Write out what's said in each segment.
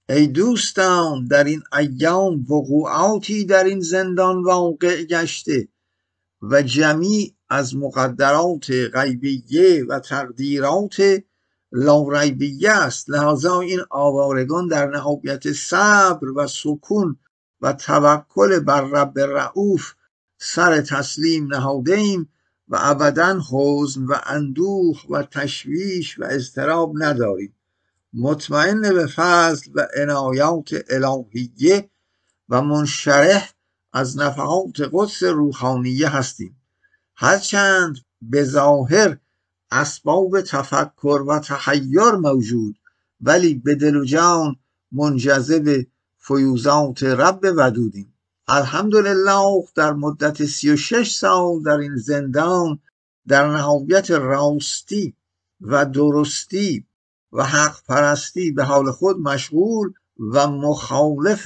ای دوستان در این ایام وقوعاتی در این زندان واقع گشته و جمیع از مقدرات غیبیه و تقدیرات لاریبیه است. لحاظا این آوارگان در نهایت صبر و سکون و توکل بر رب رؤوف سر تسلیم نهاده ایم و ابدا حزن و اندوه و تشویش و اضطراب نداریم. مطمئن به فضل و عنایات الهیه و منشرح از نفحات قدس روحانیه هستیم. هرچند به ظاهر اسباب تفکر و تحیر موجود، ولی به دل و جان منجذب فیوزات رب ودودیم. الحمدلله در مدت 36 سال در این زندان در نهایت راستی و درستی و حق پرستی به حال خود مشغول و مخالف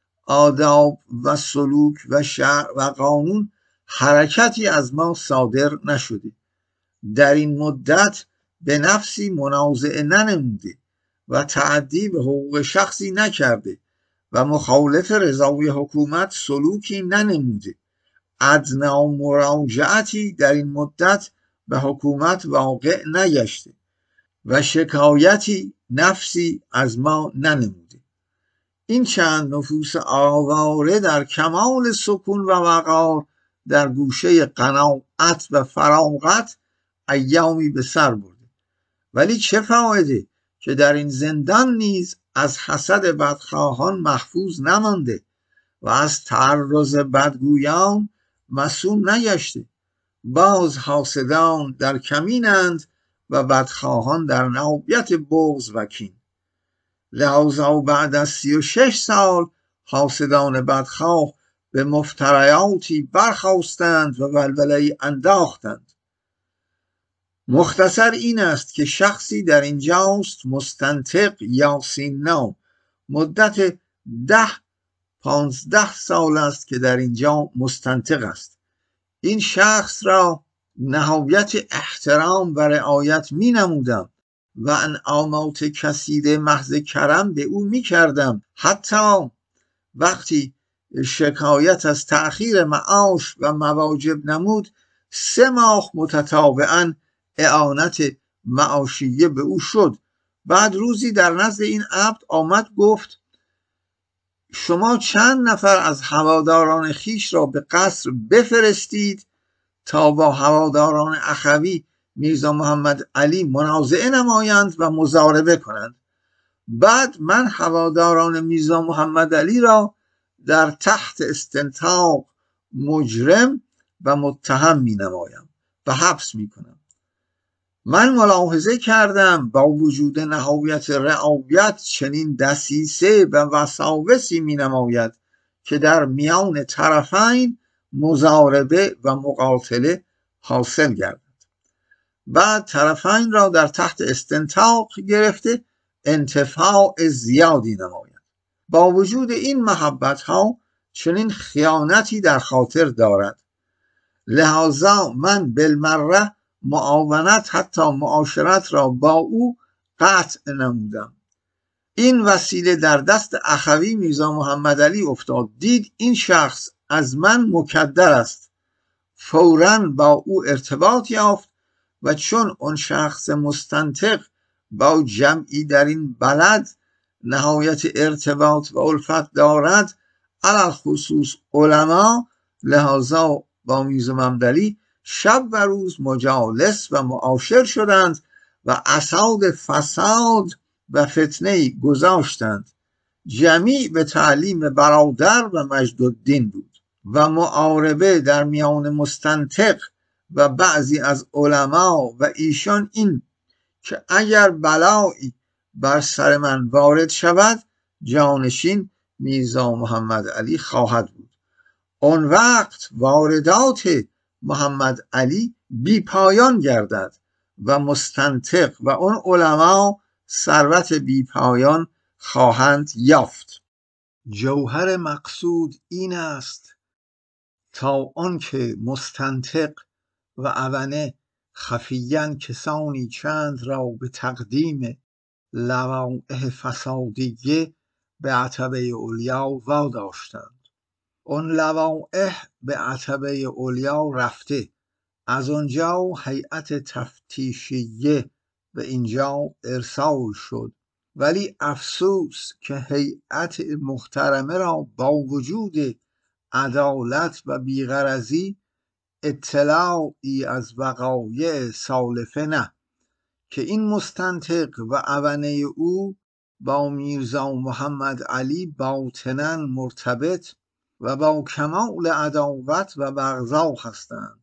آداب و سلوک و شرع و قانون حرکتی از ما صادر نشده. در این مدت به نفسی منازعه ننموده و تعدی به حقوق شخصی نکرده و مخالف رضای حکومت سلوکی ننموده. ادنا مراجعتی در این مدت به حکومت واقع نگشته و شکایتی نفسی از ما ننموده. این چند نفوس آواره در کمال سکون و وقار در گوشه قناعت و فراغت ایامی به سر برده. ولی چه فایده که در این زندان نیز از حسد بدخواهان محفوظ نمانده و از تعرض بدگویان مصون نگشته. باز حاسدان در کمینند و بدخواهان در نهایت بغض و کین. لحاظا بعد از 36 سال حاسدان بدخواه به مفتریاتی برخاستند و ولوله انداختند. مختصر این است که شخصی در اینجاست مستنطق یاسین نام، مدت 10-15 سال است که در اینجا مستنطق است. این شخص را نهایت احترام و رعایت می نمودم و انعامات کثیر محض کرم به او می کردم. حتی وقتی شکایت از تأخیر معاش و مواجب نمود 3 ماه متتابعاً اعانت معاشیه به او شد. بعد روزی در نزد این عبد آمد گفت شما چند نفر از هواداران خیش را به قصر بفرستید تا با هواداران اخوی میرزا محمد علی منازعه نمایند و مضاربه کنند. بعد من هواداران میرزا محمد علی را در تحت استنطاق مجرم و متهم می نمایم و حبس می کنم. من ملاحظه کردم با وجود نهایت رعایت چنین دسیسه و وساوسی می نماید که در میان طرفین مضاربه و مقاتله حاصل گردد. بعد طرفین را در تحت استنطاق گرفته انتفاع زیادی نماید. با وجود این محبت ها چنین خیانتی در خاطر دارد. لحاظا من بالمره معاونت حتی معاشرت را با او قطع نمودم. این وسیله در دست اخوی میرزا محمد علی افتاد. دید این شخص از من مکدر است، فوراً با او ارتباط یافت و چون اون شخص مستنطق با جمعی در این بلد نهایت ارتباط و الفت دارد، علل خصوص علما، لحاظا با میرزا محمد علی شب و روز مجالس و معاشر شدند و اساد فساد و فتنه گذاشتند. جمیع به تعلیم برادر و مجدالدین بود و معاربه در میان مستنطق و بعضی از علما و ایشان این که اگر بلایی بر سر من وارد شود جانشین میرزا محمد علی خواهد بود. اون وقت واردات محمد علی بی پایان گردد و مستنطق و اون علما ثروت بی پایان خواهند یافت. جوهر مقصود این است تا آنکه مستنطق و اونه خفیاً کسانی چند را به تقدیم لوائح فسادیه به عتبه علیا واداشتند. اون لوائح به عتبه علیا رفته، از اونجا هیئت تفتیشیه به اینجا ارسال شد، ولی افسوس که هیئت محترمه را با وجود عدالت و بیغرضی اطلاعی از وقایع سالفه نه، که این مستنطق و اونه او با میرزا محمد علی باطناً مرتبط و با کمال عداوت و بغضا هستند.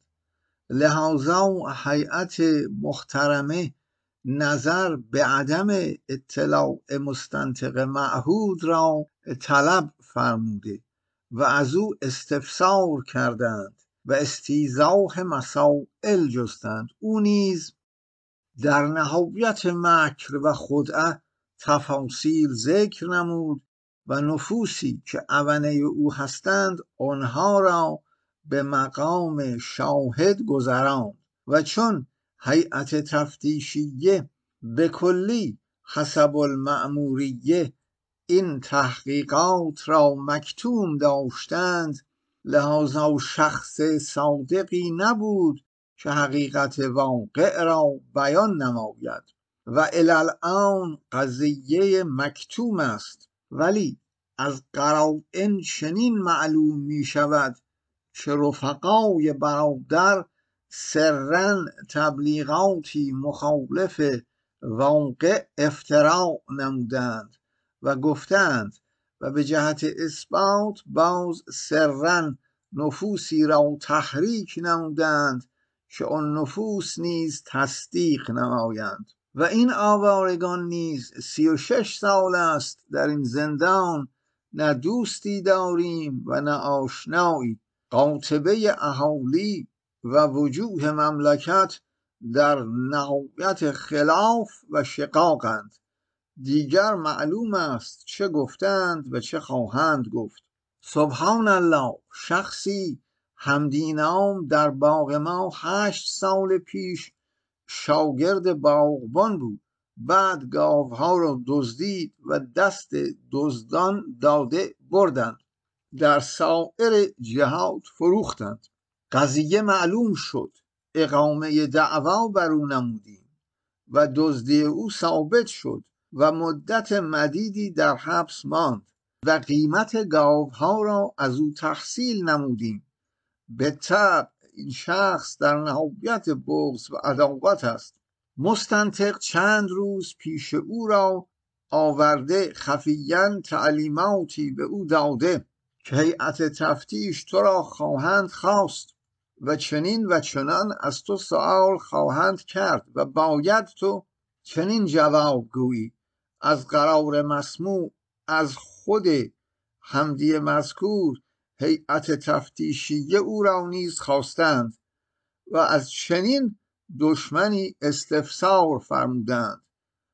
لذا هیئت محترمه نظر به عدم اطلاع مستنطق معهود را طلب فرموده و از او استفسار کردند و استیضاح مسائل جستند. او نیز در نهایت مکر و خدعه تفاصیل ذکر نمود و نفوسی که اونه او هستند آنها را به مقام شاهد گذراند و چون هیئت تفتیشیه به کلی حسب المأموریه این تحقیقات را مکتوم داشتند، لذا شخص صادقی نبود که حقیقت واقع را بیان نماید و الان قضیه مکتوم است. ولی از قرائن چنین معلوم می شود که رفقای برادر سرًا تبلیغاتی مخالف واقع افتراء نمودند و گفتند و به جهت اثبات باز سرًا نفوسی را تحریک نمودند که آن نفوس نیز تصدیق نمایند. و این آوارگان نیز 36 سال است در این زندان، نه دوستی داریم و نه آشنایی. قاطبه اهالی و وجوه مملکت در نهایت خلاف و شقاقند. دیگر معلوم است چه گفتند و چه خواهند گفت. سبحان الله، شخصی همدینام در باغ ما 8 سال پیش شاگرد باغبان بود، بعد گاوها را دزدید و دست دزدان داده بردند، در سایر جهات فروختند. قضیه معلوم شد، اقامه دعوا بر او نمودیم و دزدی او ثابت شد و مدت مدیدی در حبس ماند و قیمت گاوها را از او تحصیل نمودیم. به طبع این شخص در نهایت بغض و عداوت است. مستنطق چند روز پیش او را آورده خفیاً تعلیماتی به او داده که هیئت تفتیش تو را خواهند خواست و چنین و چنان از تو سؤال خواهند کرد و باید تو چنین جواب گویی. از قرار مسموع از خود حمدی مذکور هیئت تفتیشیه او را نیز خواستند و از چنین دشمنی استفسار فرمودند،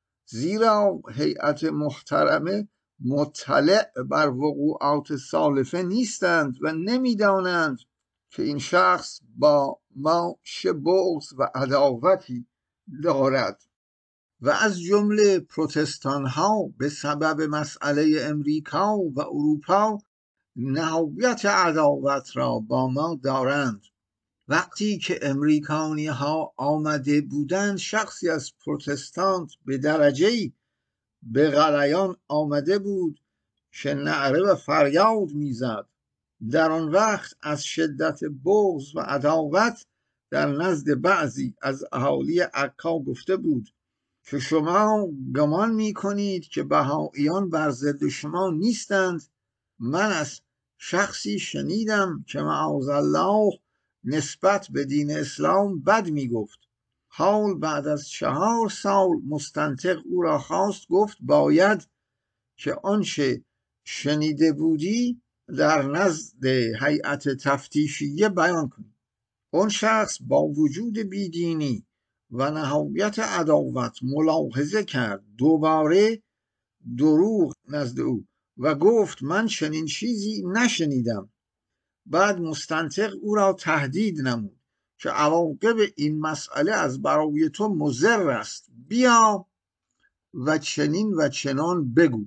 زیرا هیئت محترمه مطلع بر وقوعات سالفه نیستند و نمیدانند که این شخص با ما چه بغض و عداوتی دارد. و از جمله پروتستان ها به سبب مسئله امریکا و اروپا نهایت عداوت را با ما دارند. وقتی که امریکانی ها آمده بودند، شخصی از پروتستانت به درجه‌ای به غلیان آمده بود که نعره و فریاد میزد. در آن وقت از شدت بغض و عداوت در نزد بعضی از اهالی عکا گفته بود که شما گمان میکنید که بهائیان بر ضد شما نیستند. من از شخصی شنیدم که معاذالله نسبت به دین اسلام بد میگفت. حال بعد از 4 سال مستنطق او را خواست، گفت باید که آنچه شنیده بودی در نزد هیئت تفتیشیه بیان کنی. اون شخص با وجود بیدینی و نهایت عداوت ملاحظه کرد دوباره دروغ نزد او و گفت من چنین چیزی نشنیدم. بعد مستنطق او را تهدید نمود که عواقب این مسئله از برای تو مضر است، بیا و چنین و چنان بگو.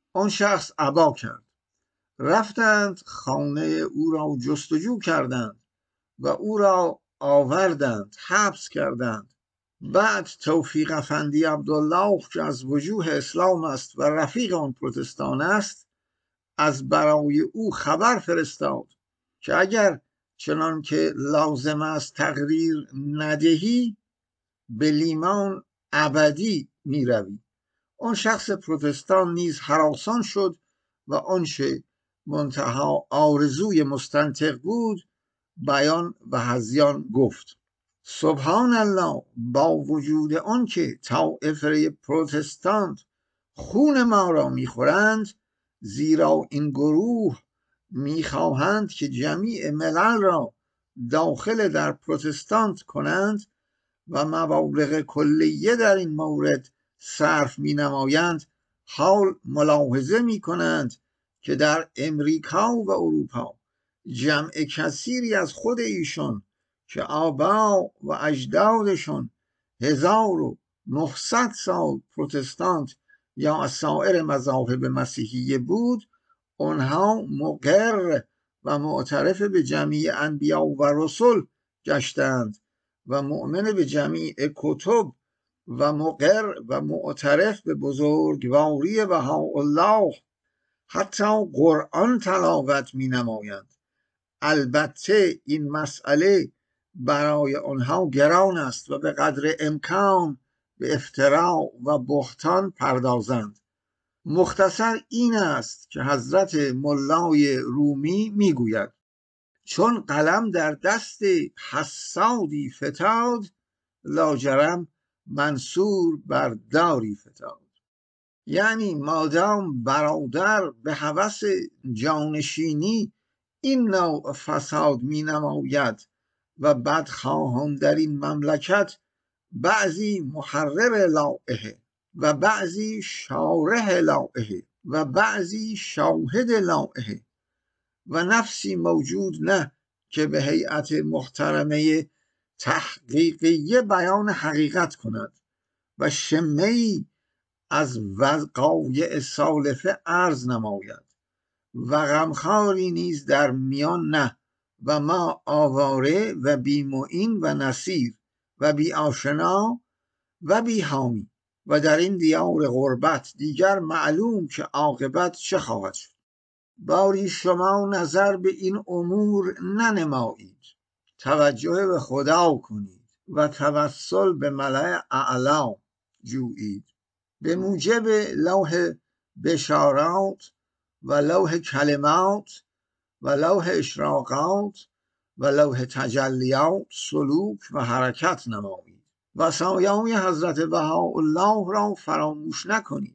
آن شخص ابا کرد. رفتند خانه او را جستجو کردند و او را آوردند، حبس کردند. بعد توفیق افندی عبدالله که از وجوه اسلام است و رفیق آن پروتستان است، از برای او خبر فرستاد که اگر چنان که لازم است تقریر ندهی به لیمان ابدی می روی. آن شخص پروتستان نیز هراسان شد و آنچه منتها آرزوی مستنطق بود بیان و هذیان گفت. سبحان الله، با وجود آنکه طایفه پروتستانت خون ما را میخورند، زیرا این گروه میخواهند که جمیع ملل را داخل در پروتستانت کنند و مبالغ کلیه در این مورد صرف می نمایند، حال ملاحظه می کنند که در امریکا و اروپا جمع کثیری از خود ایشان که آبا و اجدادشون 1900 سال پروتستانت یا از سایر مذاهب مسیحیه بود، آنها مقر و معترف به جمیع انبیا و رسل گشتند و مؤمن به جمیع کتب و مقر و معترف به بزرگواری بهاءالله، حتی قرآن تلاوت می نمایند. البته این مسئله برای آنها گران است و به قدر امکان به افتراء و بهتان پردازند. مختصر این است که حضرت ملای رومی می گوید چون قلم در دست حسادی فتاد، لاجرم منصور بر داری فتاد. یعنی مادام برادر به هوس جانشینی این نوع فساد می نماید و بدخواهان در این مملکت بعضی محرر لائحه و بعضی شارح لائحه و بعضی شاهد لائحه و نفسی موجود نه که به هیئت محترمه تحقیقیه بیان حقیقت کند و شمه‌ای از وقایع سالفه عرض نماید و غمخواری نیز در میان نه و ما آواره و بی معین و نصیر و بی آشنا و بی حامی و در این دیار غربت دیگر معلوم که عاقبت چه خواهد شد. باری شما نظر به این امور ننمایید، توجه به خدا کنید و توسل به ملأ اعلی جویید. به موجب لوح بشارات و لوح کلمات و لوح اشراقات و لوح تجلیات سلوک و حرکت نمایید. وصایای حضرت بهاءالله را فراموش نکنید.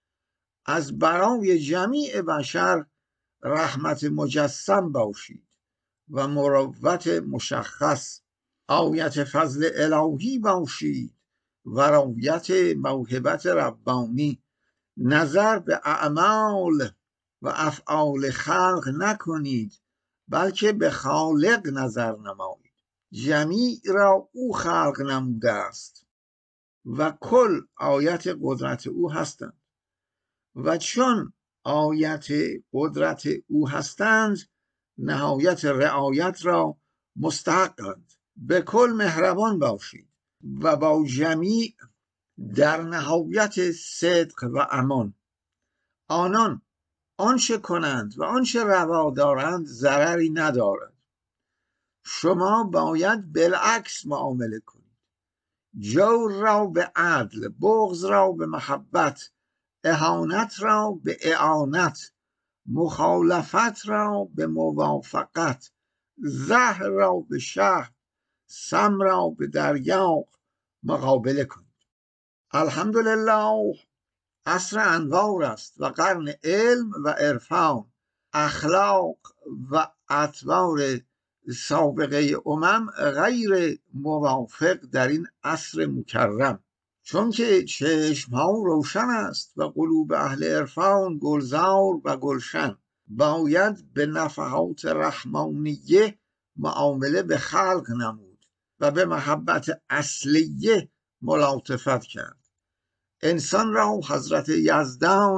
از برای جمیع بشر رحمت مجسم باشید و مروت مشخص، آیت فضل الهی باشید و رایت موهبت ربانی. نظر به اعمال و افعال خلق نکنید، بلکه به خالق نظر نمایید. جمیع را او خلق نموده است و کل آیت قدرت او هستند و چون آیت قدرت او هستند نهایت رعایت را مستحقند. به کل مهربان باشید و با جمیع در نهایت صدق و امان. آنان آنچه کنند و آنچه روا دارند ضرری ندارد. شما باید بالعکس معامله کنید. جور را به عدل، بغض را به محبت، اهانت را به اعانت، مخالفت را به موافقت، زهر را به شهد، سم را به دریاق مقابله کنید. الحمدلله عصر انوار است و قرن علم و عرفان، اخلاق و اطوار سابقه امم غیر موافق در این عصر مکرم، چون که چشم ها روشن است و قلوب اهل عرفان گلزار و گلشن. باید به نفحات رحمانیه معامله به خلق نمود و به محبت اصلیه ملاطفت کرد. انسان را حضرت یزدان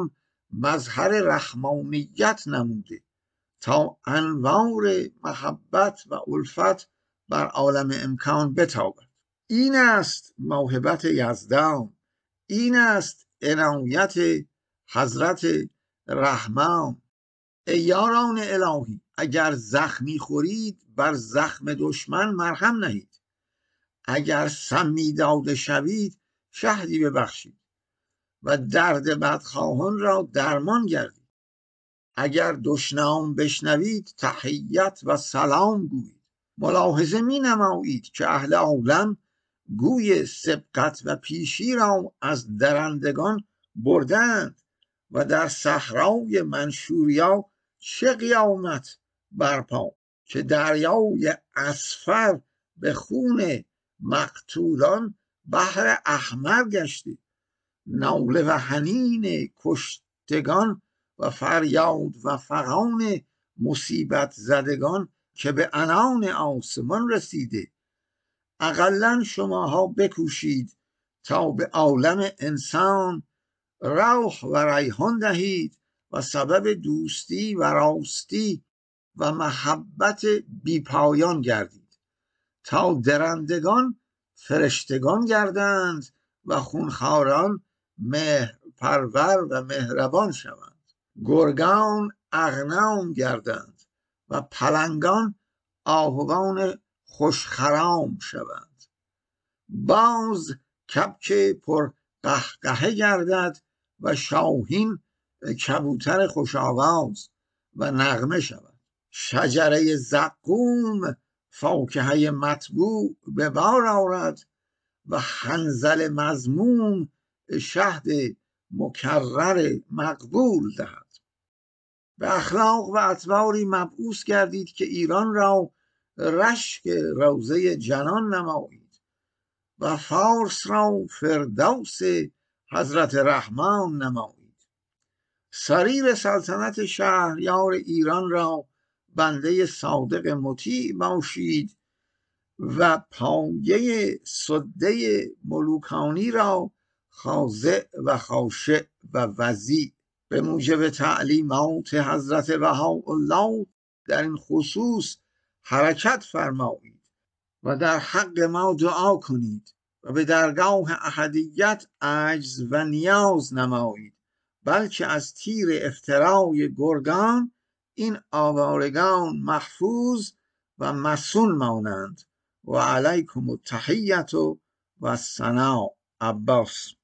مظهر رحمانیت نموده تا انوار محبت و الفت بر عالم امکان بتابد. این است موهبت یزدان، این است عنایت حضرت رحمان. ای یاران الهی، اگر زخمی خورید بر زخم دشمن مرهم نهید، اگر سمی داده شوید شهدی ببخشید و درد بدخواهان را درمان گردید. اگر دشنام بشنوید تحیت و سلام گویید. ملاحظه می نمایید که اهل عالم گوی سبقت و پیشی را از درندگان بردند و در صحرای منشوریا چه قیامت برپا که دریای اصفر به خون مقتولان بحر احمر گشته. ناله و حنین کشتگان و فریاد و فغان مصیبت زدگان که به عنان آسمان رسیده. اقلن شماها بکوشید تا به عالم انسان روح و ریحان دهید و سبب دوستی و راستی و محبت بیپایان گردید تا درندگان فرشتگان گردند و خونخواران مهرپرور و مهربان شوند. گرگان اغنام گردند و پلنگان آهوان خوشخرام شوند. باز کبک پر قهقهه گردد و شاهین کبوتر خوش آواز و نغمه شود. شجره زقوم فاکهه مطبوع به بار آورد و حنظل مذموم شهد مکرر مقبول دهد. به اخلاق و اطواری مبعوث گردید که ایران را رشک روضه جنان نمایید و فارس را فردوس حضرت رحمان نمایید. سریر سلطنت شهریار ایران را بنده صادق مطیع باشید و پایه سده ملوکانی را خاضع و خاشع و وضیع. به موجب تعلیمات حضرت بهاءالله در این خصوص حرکت فرمایید و در حق ما دعا کنید و به درگاه احدیت عجز و نیاز نمایید، بلکه از تیر افترای گرگان این آوارگان محفوظ و مصون مانند. و علیکم التحیة و الثناء. عباس.